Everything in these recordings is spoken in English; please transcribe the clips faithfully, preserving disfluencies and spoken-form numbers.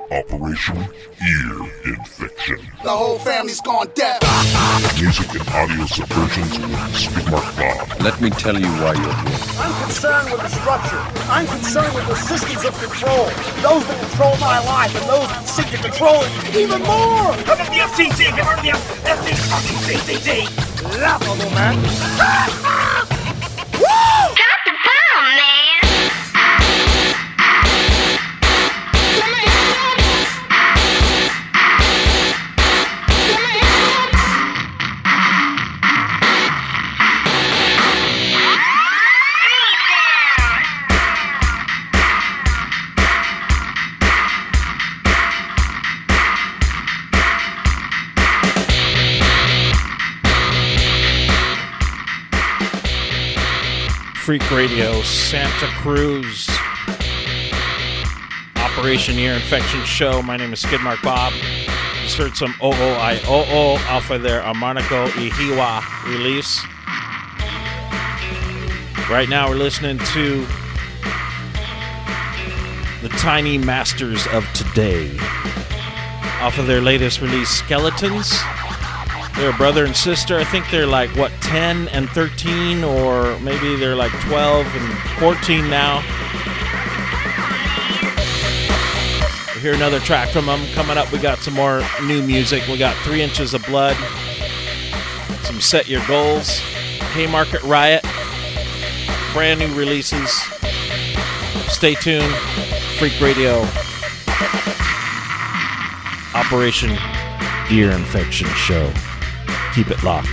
Operation Ear Infection. The whole family's gone deaf. Music and audio subversions with Skidmark Bob. Let me tell you why you're here. I'm concerned with the structure. I'm concerned with the systems of control. Those that control my life and those that seek to control it even more. How about the F C C? Get rid of the F C C. Laughable, man. Woo! Drop the bomb, man. Freak Radio, Santa Cruz, Operation Ear Infection Show. My name is Skidmark Bob. Just heard some O O I O O off of their Amarnico Ihiwa release. Right now we're listening to the Tiny Masters of Today off of their latest release, Skeletons. They're a brother and sister. I think they're like, what, ten and thirteen, or maybe they're like twelve and fourteen now. We'll hear another track from them. Coming up, we got some more new music. We got Three Inches of Blood, some Set Your Goals, Haymarket Riot, brand new releases. Stay tuned. Freak Radio, Operation Ear Infection Show. Keep it locked.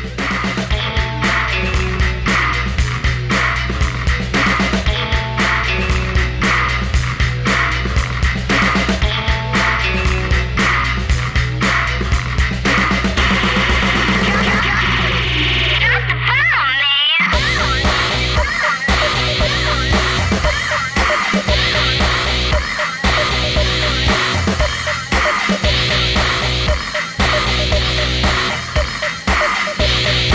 Drop the bomb, man.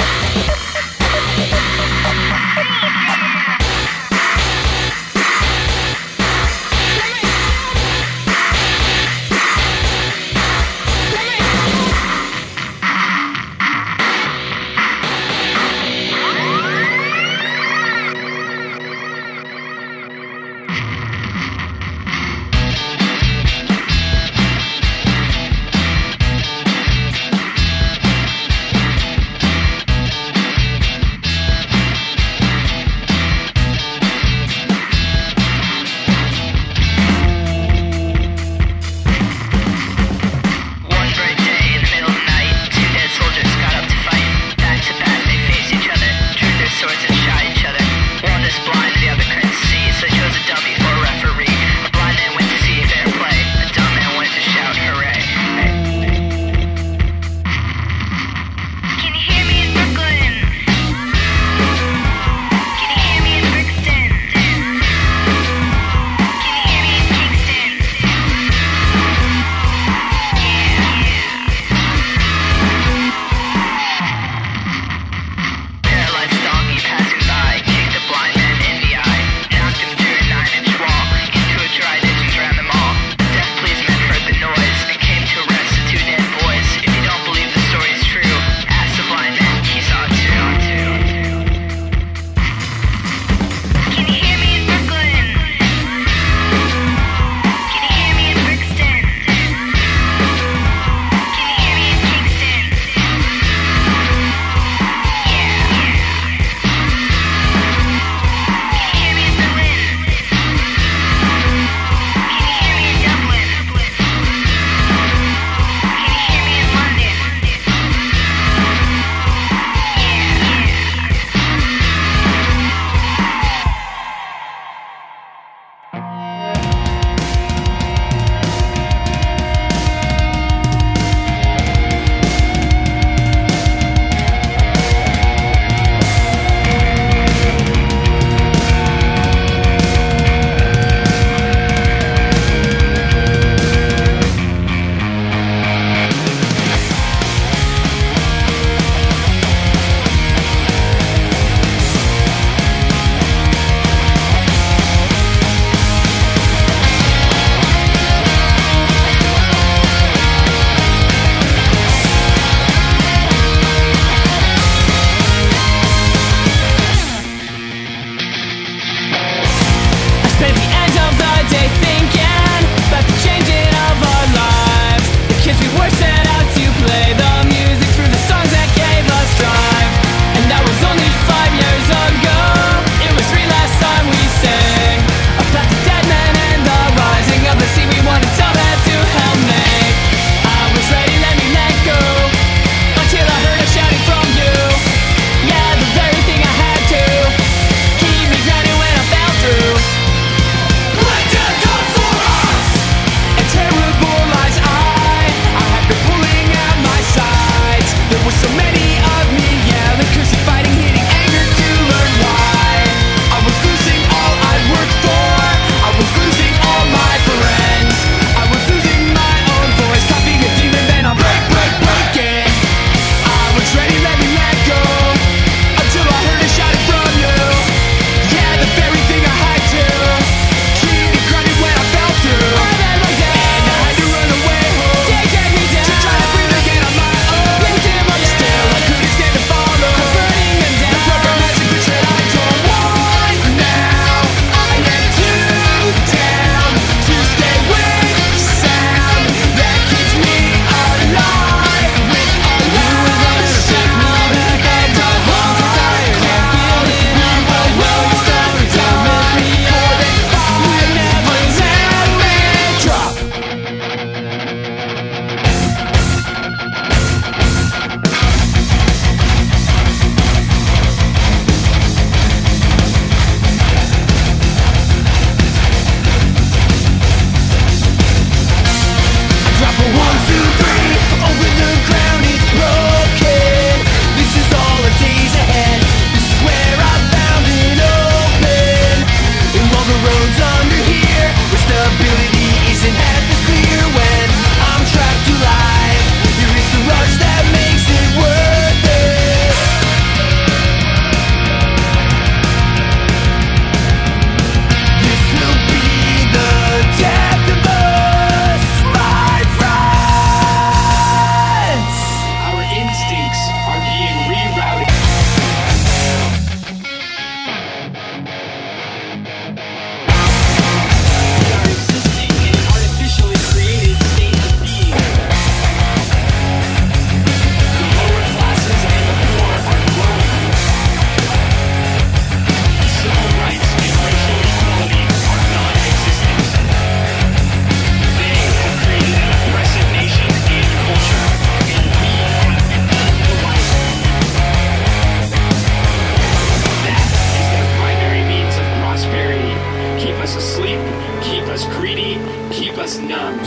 keep us numbed.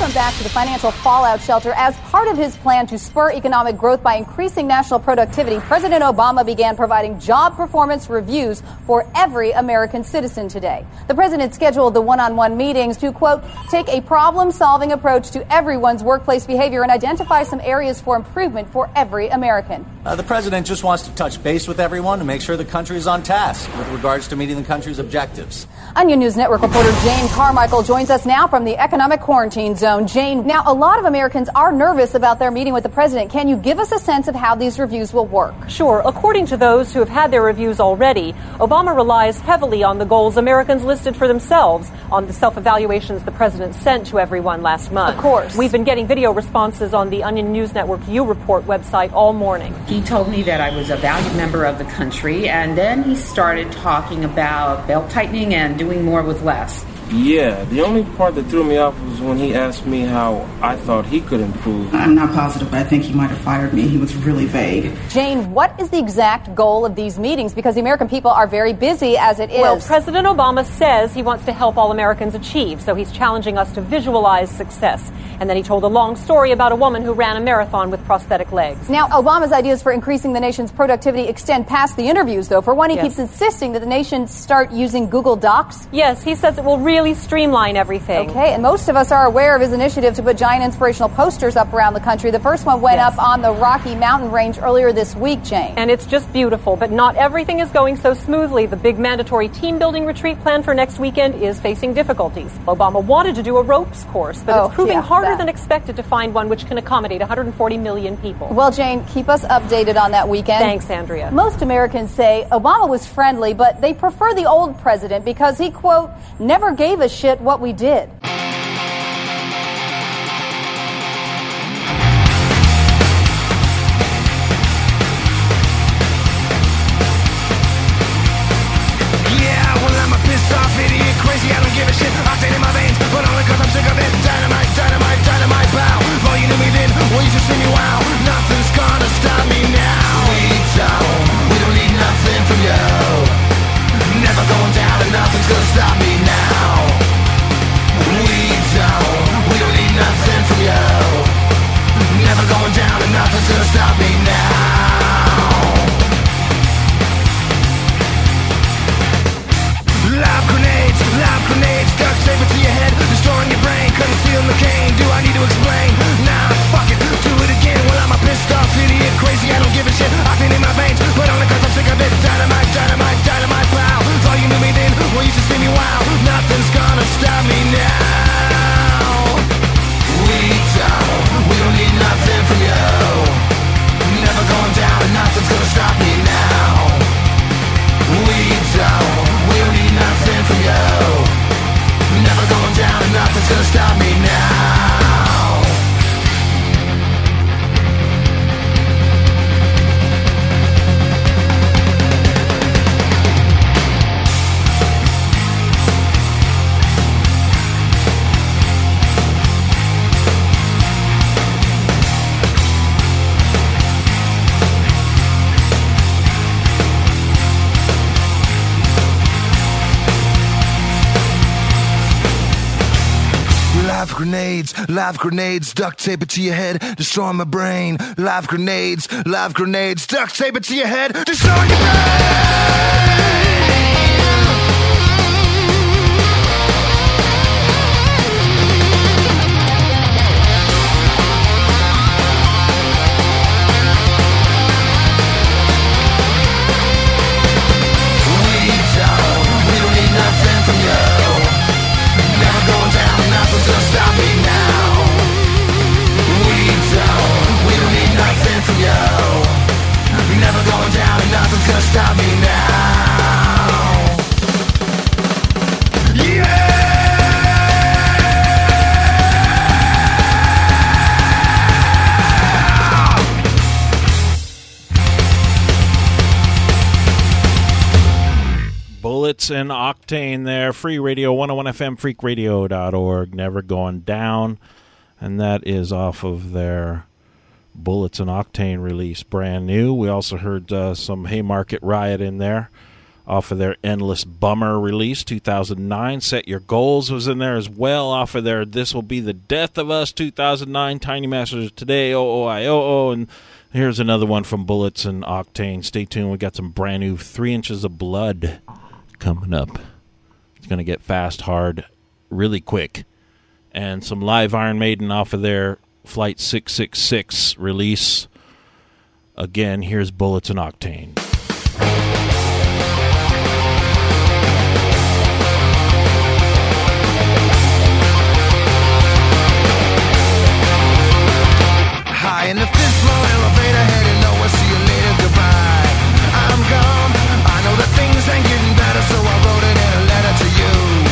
Welcome back to the Financial Fallout Shelter. As part of his plan to spur economic growth by increasing national productivity, President Obama began providing job performance reviews for every American citizen today. The president scheduled the one-on-one meetings to, quote, take a problem-solving approach to everyone's workplace behavior and identify some areas for improvement for every American. Uh, the president just wants to touch base with everyone to make sure the country is on task with regards to meeting the country's objectives. Onion News Network reporter Jane Carmichael joins us now from the economic quarantine zone. Jane, now a lot of Americans are nervous about their meeting with the president. Can you give us a sense of how these reviews will work? Sure. According to those who have had their reviews already, Obama relies heavily on the goals Americans listed for themselves on the self-evaluations the president sent to everyone last month. Of course. We've been getting video responses on the Onion News Network U Report website all morning. He told me that I was a valued member of the country, and then he started talking about belt-tightening and doing more with less. Yeah, the only part that threw me off was when he asked me how I thought he could improve. I'm not positive, but I think he might have fired me. He was really vague. Jane, what is the exact goal of these meetings? Because the American people are very busy as it is. Well, President Obama says he wants to help all Americans achieve, so he's challenging us to visualize success. And then he told a long story about a woman who ran a marathon with prosthetic legs. Now, Obama's ideas for increasing the nation's productivity extend past the interviews, though. For one, he Yes. keeps insisting that the nation start using Google Docs. Yes, he says it will really streamline everything. Okay, and most of us are aware of his initiative to put giant inspirational posters up around the country. The first one went Yes. up on the Rocky Mountain Range earlier this week, Jane. And it's just beautiful, but not everything is going so smoothly. The big mandatory team-building retreat plan for next weekend is facing difficulties. Obama wanted to do a ropes course, but Oh, it's proving yeah, harder that. than expected to find one which can accommodate one hundred forty million people. Well, Jane, keep us updated on that weekend. Thanks, Andrea. Most Americans say Obama was friendly, but they prefer the old president because he, quote, never gave a shit what we did. Yeah, well, I'm a pissed off idiot, crazy, I don't give a shit. Octane in my veins, but only cause I'm sick of it. Dynamite, dynamite, dynamite, pow. Well, you knew me then, well, you should see me, wow. Nothing's gonna stop me now. We don't, we don't need nothing from you. Never going down and nothing's gonna stop me now. We don't, we don't need nothing from you. Never going down and nothing's gonna stop me now. Live grenades, live grenades, duct tape it to your head, destroying your brain, concealing the cane. Do I need to explain? Nah, fuck it, do it again. Well, I'm a pissed off idiot, crazy, I don't give a shit. Octane in my veins, but only cause I'm sick of it. Dynamite, dynamite, dynamite, pow. Thought you knew me then, well, you should see me, wow. Nothing's gonna stop me now. We don't, we don't need nothing from you. Never going down and nothing's gonna stop me now. We don't, we don't need nothing from you. Never going down and nothing's gonna stop me now. Live grenades, live grenades, duct tape it to your head, destroying my brain. Live grenades, live grenades, duct tape it to your head, destroying your brain. We don't, we don't need nothing from you. Never going down and nothing's gonna stop me now. We don't, we don't need nothing from you. Never going down and nothing's gonna stop me now. Yeah! Bullets and Octane there. Free Radio, one oh one F M, freak radio dot org. Never Going Down. And that is off of their Bullets and Octane release, brand new. We also heard uh, some Haymarket Riot in there off of their Endless Bummer release, two thousand nine. Set Your Goals was in there as well off of their This Will Be the Death of Us, two thousand nine. Tiny Masters Today, O O I O O, and here's another one from Bullets and Octane. Stay tuned. We got some brand new Three Inches of Blood coming up. It's going to get fast, hard, really quick. And some live Iron Maiden off of their Flight six six six release. Again, here's Bullets and Octane. High in the fifth floor elevator, heading nowhere, see you later, goodbye. I'm gone, I know that things ain't getting better, so I wrote it in a letter to you.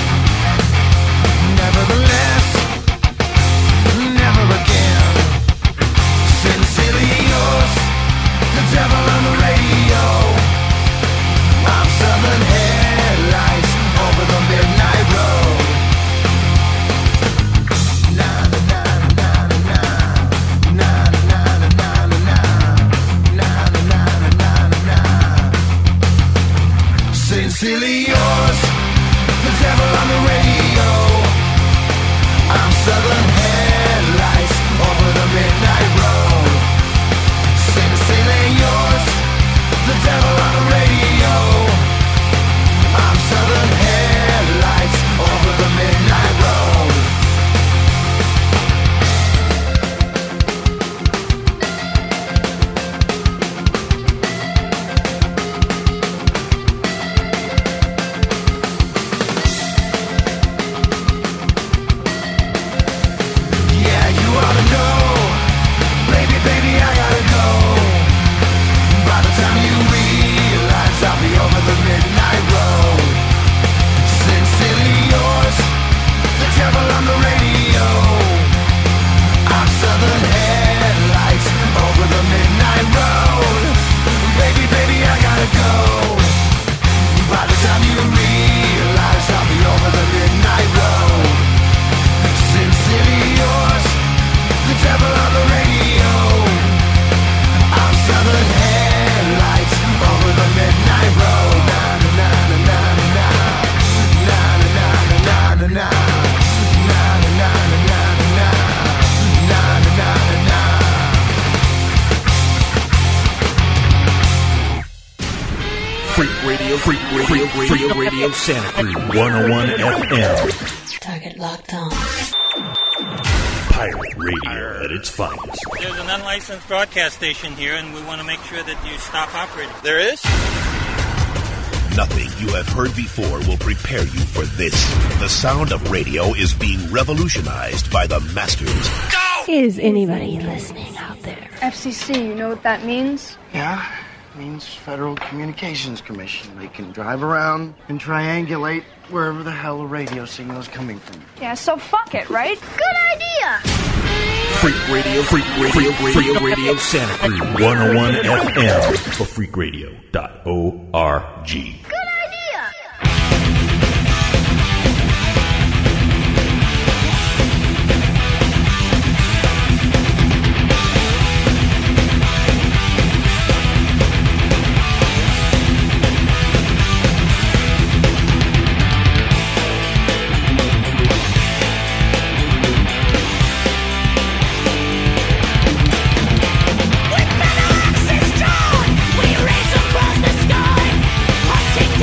Nevertheless, never again. Sincerely yours, the devil on the radio. I'm southern headlights over the midnight road. Sincerely yours, the devil on the radio. I'm southern headlights over the midnight road. Sincerely yours, the devil on the radio. I'm southern headlights over the midnight road. Santa Cruz one oh one F M. Target locked on. Pirate radio at its finest. There's an unlicensed broadcast station here, and we want to make sure that you stop operating. There is? Nothing you have heard before will prepare you for this. The sound of radio is being revolutionized by the masters. Go! Is anybody listening out there? F C C, you know what that means? Yeah. Means Federal Communications Commission. They can drive around and triangulate wherever the hell a radio signal is coming from. Yeah, so fuck it, right? Good idea! Freak Radio, Freak Radio, Freak Radio, Radio Santa Cruz one oh one F M for freak radio dot org. Good idea! With an axe is drawn, we race across the sky, hunting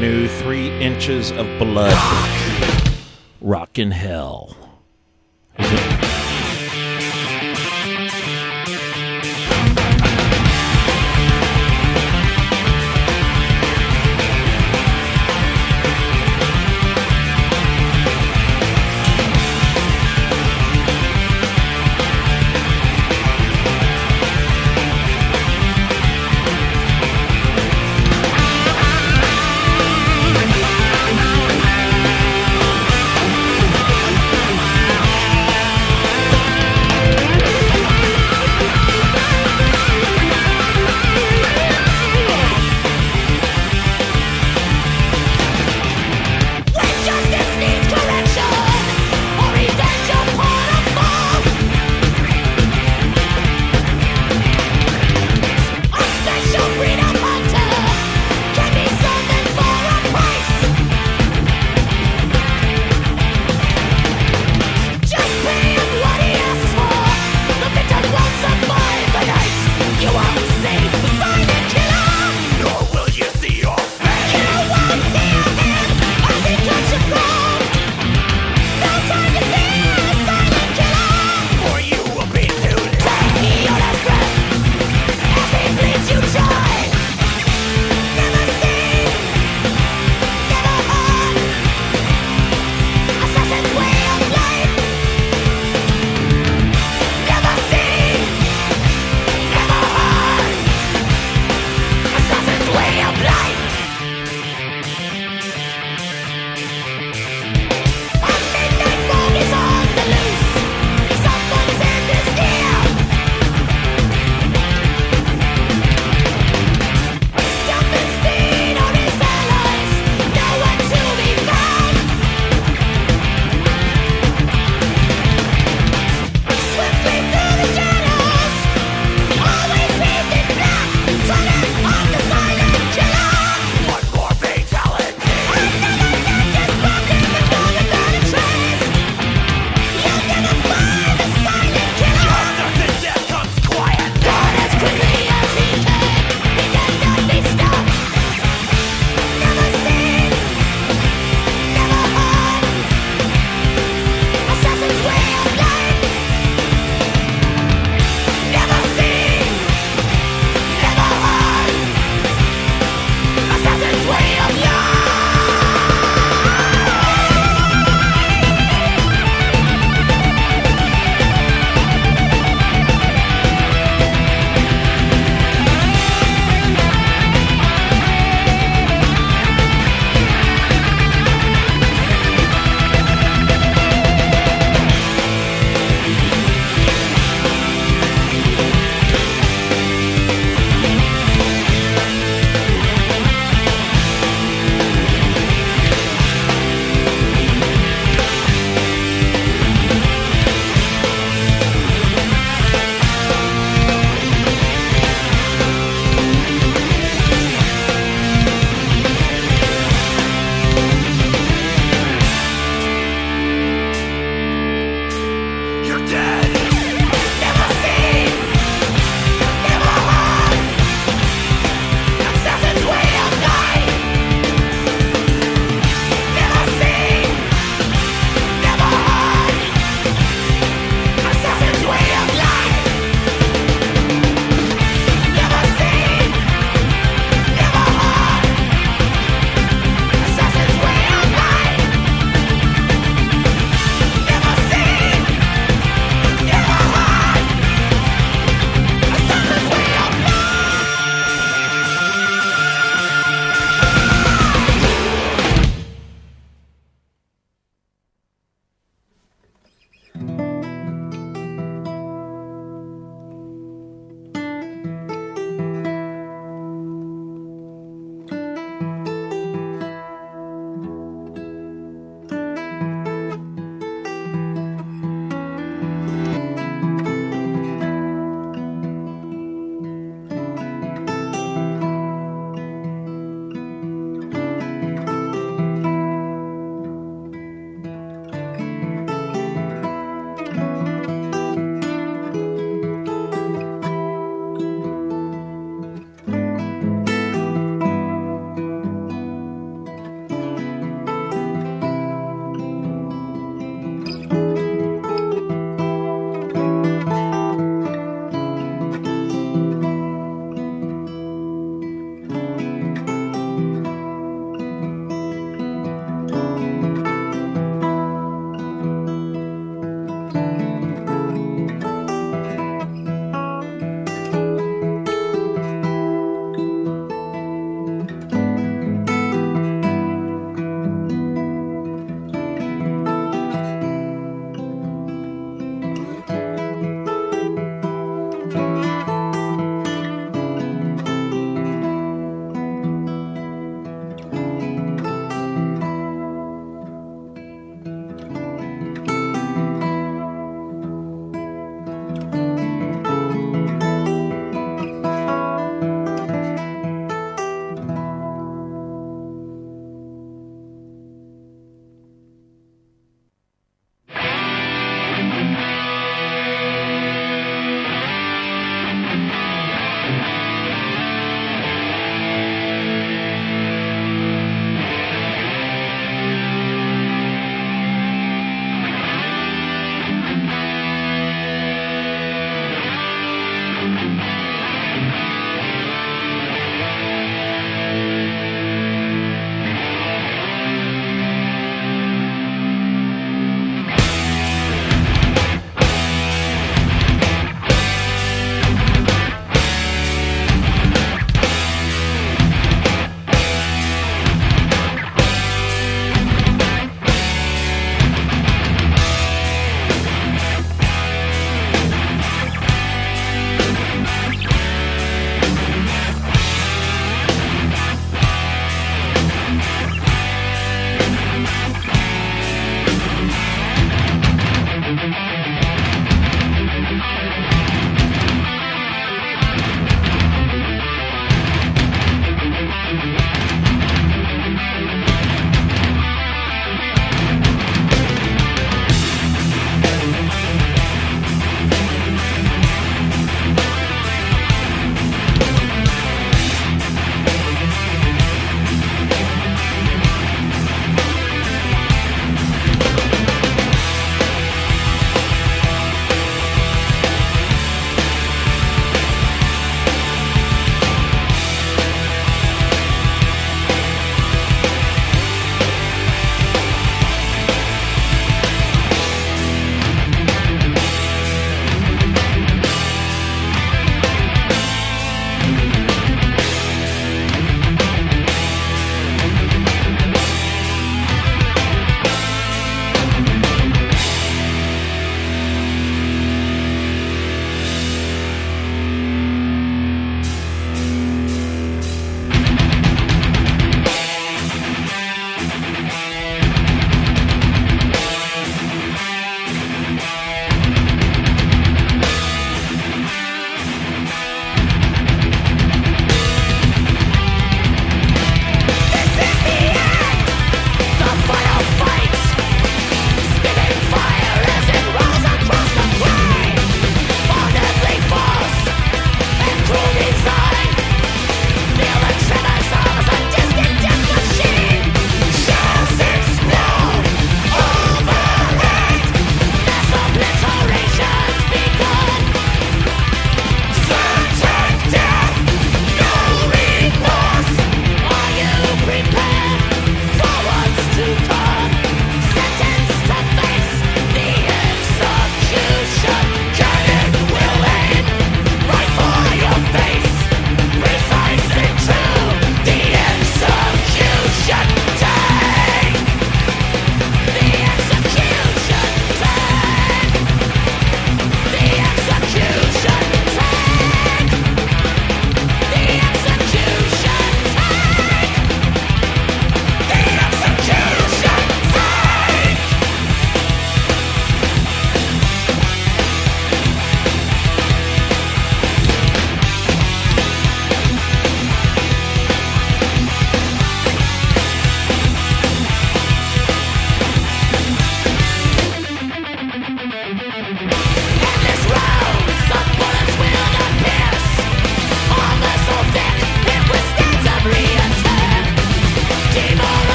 brand new Three Inches of Blood. Rockin' Hell.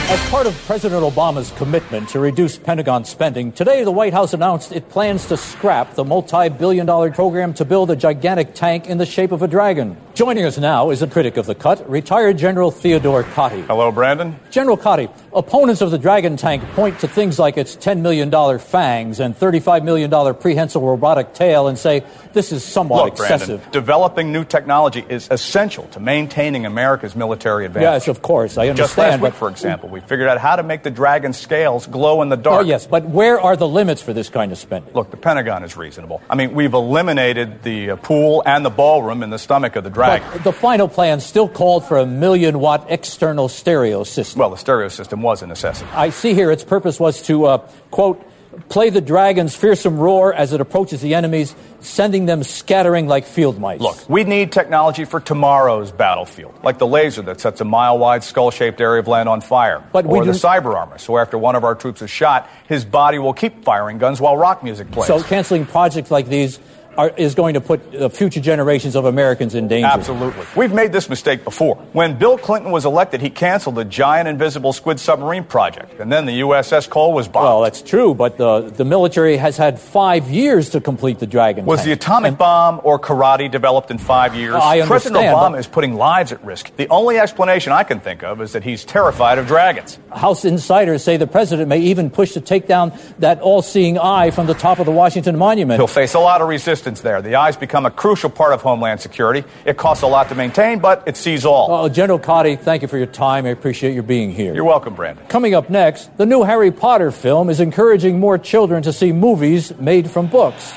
As part of President Obama's commitment to reduce Pentagon spending, today the White House announced it plans to scrap the multi-billion dollar program to build a gigantic tank in the shape of a dragon. Joining us now is a critic of the cut, retired General Theodore Cotty. Hello, Brandon. General Cotty, opponents of the Dragon tank point to things like its ten million dollars fangs and thirty-five million dollars prehensile robotic tail and say this is somewhat Look, excessive. Brandon, developing new technology is essential to maintaining America's military advantage. Yes, of course, I understand. Just last week, but for example, we figured out how to make the Dragon's scales glow in the dark. Oh, yes, but where are the limits for this kind of spending? Look, the Pentagon is reasonable. I mean, we've eliminated the uh, pool and the ballroom in the stomach of the Dragon. But the final plan still called for a million-watt external stereo system. Well, the stereo system was a necessity. I see here its purpose was to, uh, quote, play the Dragon's fearsome roar as it approaches the enemies, sending them scattering like field mice. Look, we need technology for tomorrow's battlefield, like the laser that sets a mile-wide skull-shaped area of land on fire, but or we the do... cyber armor, so after one of our troops is shot, his body will keep firing guns while rock music plays. So canceling projects like these Are, is going to put uh, future generations of Americans in danger. Absolutely. We've made this mistake before. When Bill Clinton was elected, he canceled the giant invisible squid submarine project, and then the U S S Cole was bombed. Well, that's true, but the, the military has had five years to complete the Dragon Was tank. the atomic and, bomb or karate developed in five years? I understand. President Obama but, is putting lives at risk. The only explanation I can think of is that he's terrified of dragons. House insiders say the president may even push to take down that all-seeing eye from the top of the Washington Monument. He'll face a lot of resistance there. The eye's become a crucial part of Homeland Security. It costs a lot to maintain, but it sees all. Uh, General Cotty, thank you for your time. I appreciate your being here. You're welcome, Brandon. Coming up next, the new Harry Potter film is encouraging more children to see movies made from books.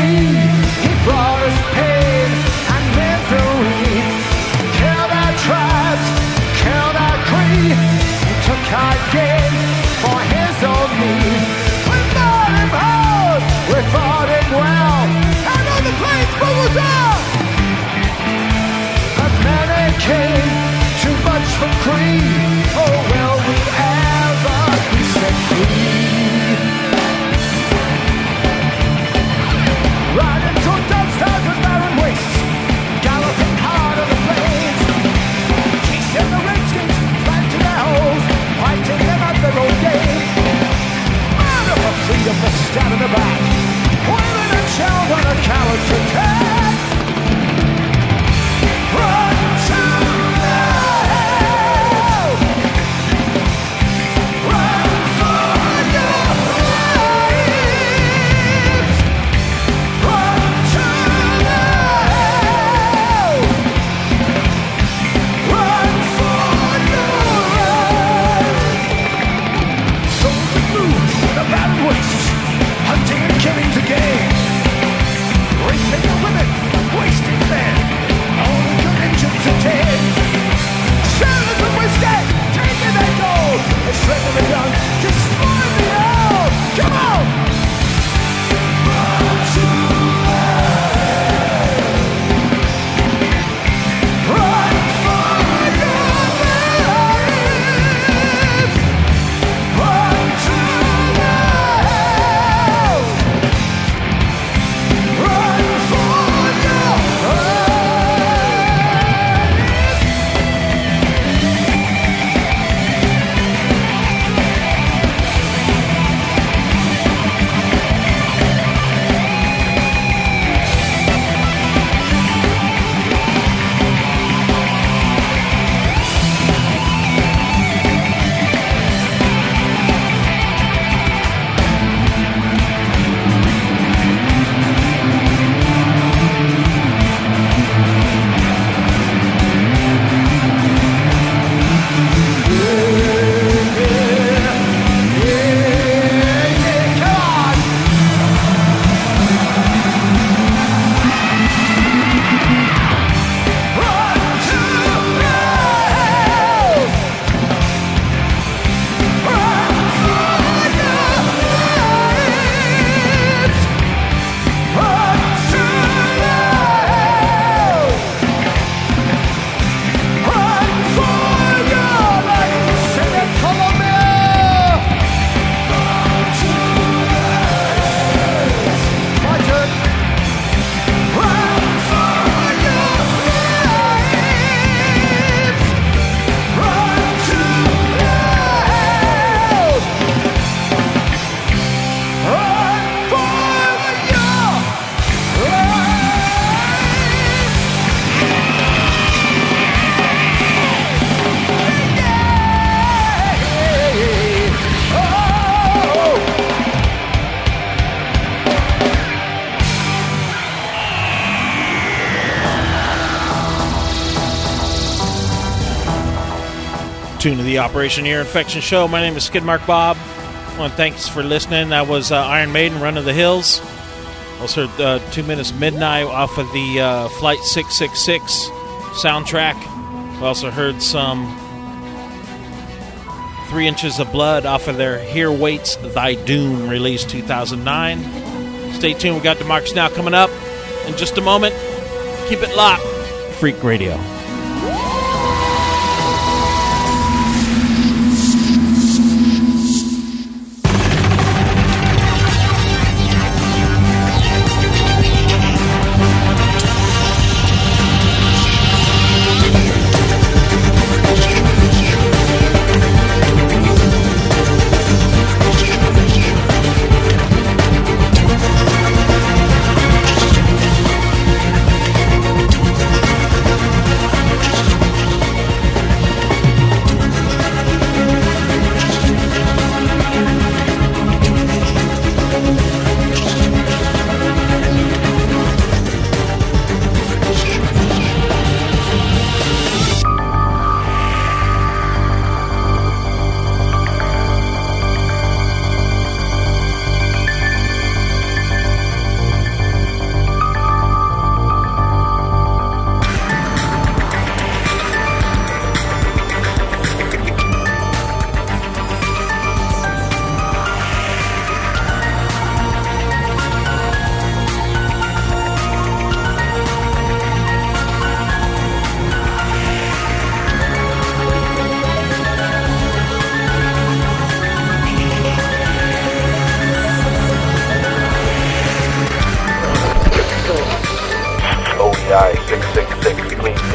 free. He brought us pain and misery. Killed our tribes, killed our creed. He took our gain for his own need. We fought him hard, we fought him well, and on the plains we was out. But many came too much for greed. Oh, will we ever be set free? Riding through dark stars and barren wastes, galloping hard on the plains, chasing the redskins back to their holes, fighting them at their own game. Murder for freedom, for stab in the back, women and children are cowards to attack. Run to the hell, run for your lives. Run to the hell, run for your lives. So we move the battle wastes, hunting and killing to gain, raping the women, wasting men, all the good engines are dead. Sailors of whiskey, taking their gold, enslaving the young, destroying the old. Come on! Run to the hell, run for your lives. Run to the hell, run for your lives. Tune to the Operation Ear Infection Show. My name is Skidmark Bob. I want to thank you for listening. That was uh, Iron Maiden, Run of the Hills. Also heard uh, Two Minutes Midnight off of the uh, Flight six six six soundtrack. We also heard some Three Inches of Blood off of their Here Waits Thy Doom, released two thousand nine. Stay tuned. We got Democracy Now! Coming up in just a moment. Keep it locked. Freak Radio.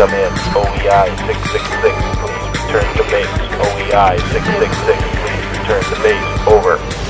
come in. O E I six six six, please return to base. O E I six six six, please return to base. Over.